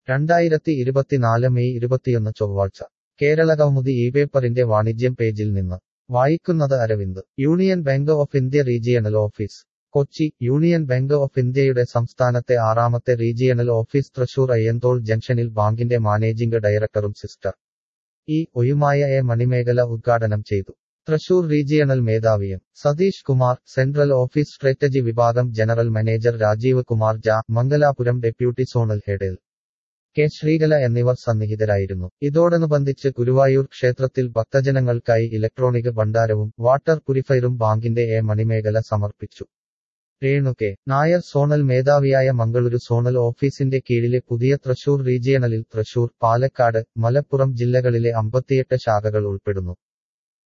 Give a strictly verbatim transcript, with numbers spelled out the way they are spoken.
രണ്ടായിരത്തി ഇരുപത്തിനാല് മെയ് ഇരുപത്തിയൊന്ന് ചൊവ്വാഴ്ച കേരളകൗമുദി ഈ പേപ്പറിന്റെ വാണിജ്യം പേജിൽ നിന്ന് വായിക്കുന്നത് Aravind. Union Bank of India regional office Kochi. Union Bank of ഇന്ത്യയുടെ സംസ്ഥാനത്തെ ആറാമത്തെ റീജിയണൽ ഓഫീസ് തൃശൂർ അയ്യന്തോൾ ജംഗ്ഷനിൽ ബാങ്കിന്റെ മാനേജിംഗ് ഡയറക്ടറും സിസ്റ്റർ ഇ ഒയുമായ എ മണിമേഖല ഉദ്ഘാടനം ചെയ്തു. തൃശൂർ റീജിയണൽ മേധാവിയും Satheesh Kumar, central office strategy വിഭാഗം ജനറൽ മാനേജർ രാജീവ് കുമാർ ജ, Mangalapuram deputy zonal head L K Sreekala എന്നിവർ സന്നിഹിതരായിരുന്നു. ഇതോടനുബന്ധിച്ച് ഗുരുവായൂർ ക്ഷേത്രത്തിൽ ഭക്തജനങ്ങൾക്കായി ഇലക്ട്രോണിക് ഭണ്ഡാരവും വാട്ടർ പ്യൂരിഫയറും ബാങ്കിന്റെ എ മണിമേഖല സമർപ്പിച്ചു. രേണു കെ നായർ സോണൽ മേധാവിയായ മംഗളൂരു സോണൽ ഓഫീസിന്റെ കീഴിലെ പുതിയ തൃശൂർ റീജിയണലിൽ തൃശൂർ, പാലക്കാട്, മലപ്പുറം ജില്ലകളിലെ അമ്പത്തിയെട്ട് ശാഖകൾ ഉൾപ്പെടുന്നു.